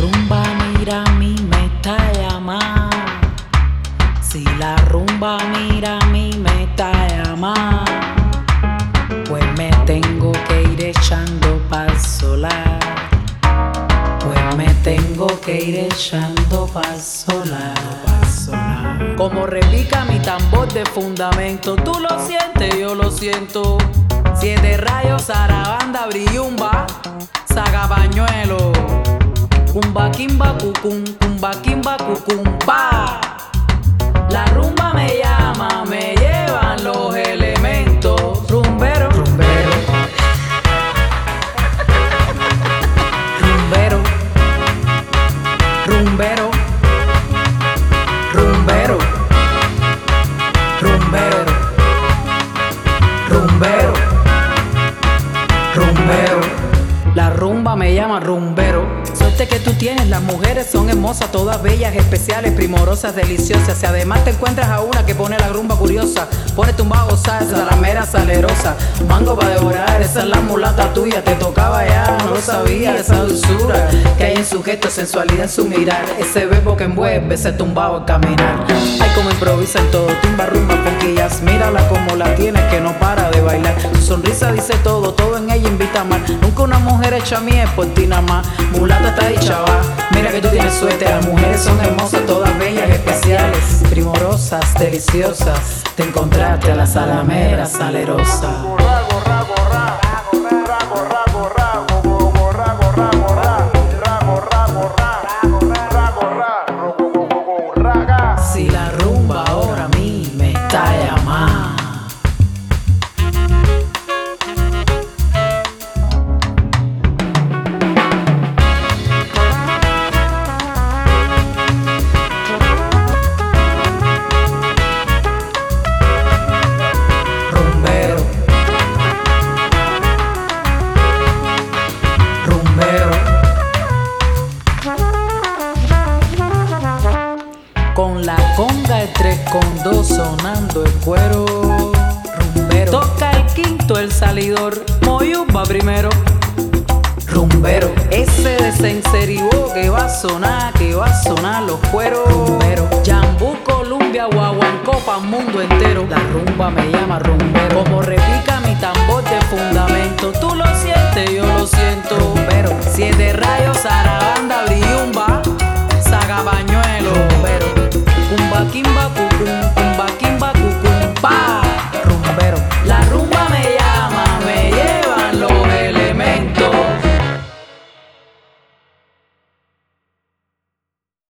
rumba mira a mí me está llamando, si la rumba mira a mí me está llamando, pues me tengo que ir echando pa'l solar. Pues me tengo que ir echando pa'l solar. Como repica mi tambor de fundamento, tú lo sientes, yo lo siento. 7 rayos, zarabanda, brillumba, saca pañuelo. Cumba, quimba, cucum, cumba, quimba, cucum, pa. La rumba me llama, me llevan los elementos. Rumbero, rumbero, rumbero, rumbero, rumbero, rumbero, rumbero, rumbero. La rumba me llama rumbero. Suerte que tú tienes, las mujeres son hermosas, todas bellas, especiales, primorosas, deliciosas. Si además te encuentras a una que pone la rumba curiosa, pone tumbada a gozar, esa la mera salerosa. Mango para devorar, esa es la mulata tuya. Te tocaba ya, no lo sabía, esa dulzura que hay en su gesto, sensualidad en su mirar. Ese verbo que envuelve, ese tumbado al caminar. Ay, como improvisa en todo, timba, rumba, conquillas. Mírala como la tienes, que no para de bailar. Su sonrisa dice todo, todo en ella invita a amar. Nunca una mujer hecha miel por ti nada más. Mulata está dicha va, mira que tú tienes suerte. Las mujeres son hermosas, todas bellas, especiales, primorosas, deliciosas. Te encontraste a la salamera salerosa. Si la rumba ahora a mí me está llamando. Con la conga el 3 con 2 sonando el cuero. Rumbero. Toca el quinto el salidor, Moyuba primero. Rumbero. Ese de Senseribó que va a sonar, que va a sonar los cueros. Rumbero. Yambú, Columbia, Guaguancó pa' mundo entero. La rumba me llama rumbero. Como repica mi tambor de fundamento, tú lo sientes, yo lo siento. Rumbero. 7 rayos, zarabanda, brillumba,